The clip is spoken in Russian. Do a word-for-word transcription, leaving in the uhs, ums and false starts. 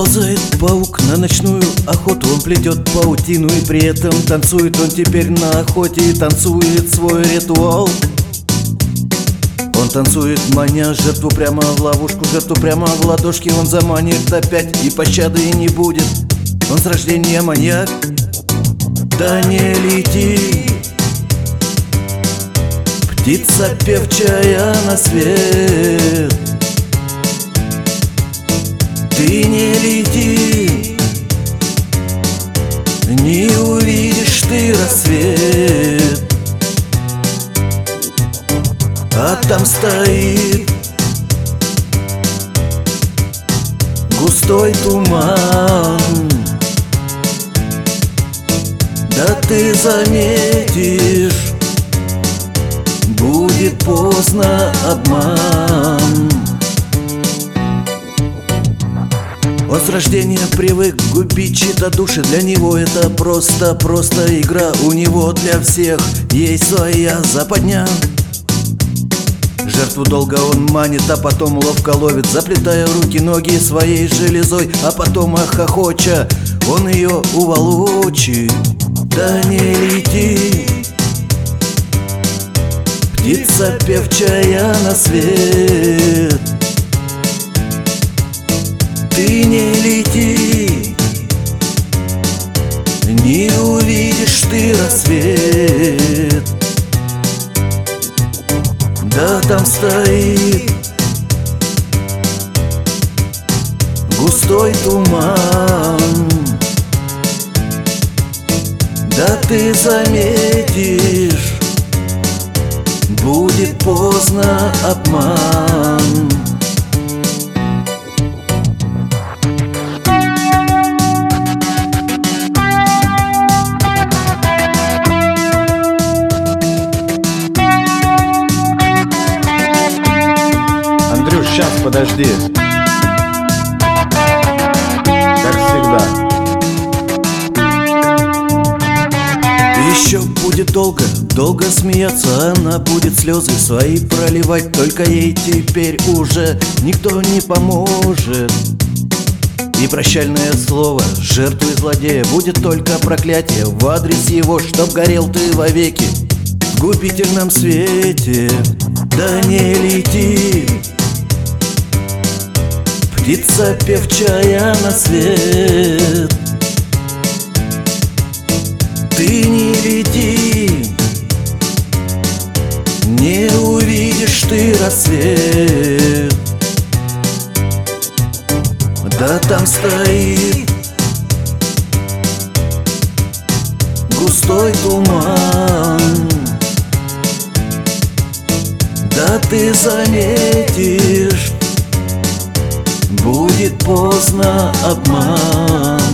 Выползает паук на ночную охоту. Он плетет паутину и при этом танцует. Он теперь на охоте и танцует свой ритуал. Он танцует, маня жертву прямо в ловушку, жертву прямо в ладошки. Он заманит опять, и пощады не будет. Он с рождения маньяк. Да не лети, птица певчая на свет. Ты не лети, не увидишь ты рассвет. А там стоит густой туман. Да ты заметишь, будет поздно обман. Он с рождения привык губить чьи-то души. Для него это просто-просто игра. У него для всех есть своя западня. Жертву долго он манит, а потом ловко ловит, заплетая руки, ноги своей железой. А потом, охохоча, он ее уволочит. Да не лети, птица певчая на свет. Ты не лети, не увидишь ты рассвет. Да там стоит густой туман. Да ты заметишь, будет поздно обман. Андрюш, сейчас, подожди. Как всегда. Еще будет долго, долго смеяться. Она будет слезы свои проливать. Только ей теперь уже никто не поможет. И прощальное слово жертвы злодея будет только проклятие в адрес его, чтоб горел ты вовеки в губительном свете. Да не лети, птица певчая на свет. Ты не лети, не увидишь ты рассвет. Да там стоит густой туман. Да ты заметишь, будет поздно обман.